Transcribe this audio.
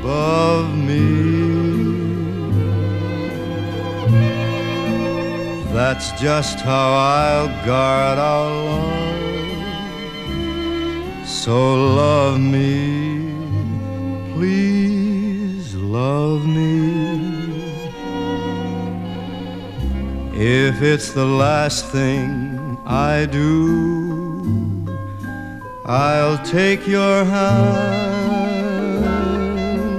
above me. That's just how I'll guard our love. So love me, please love me. If it's the last thing I do, I'll take your hand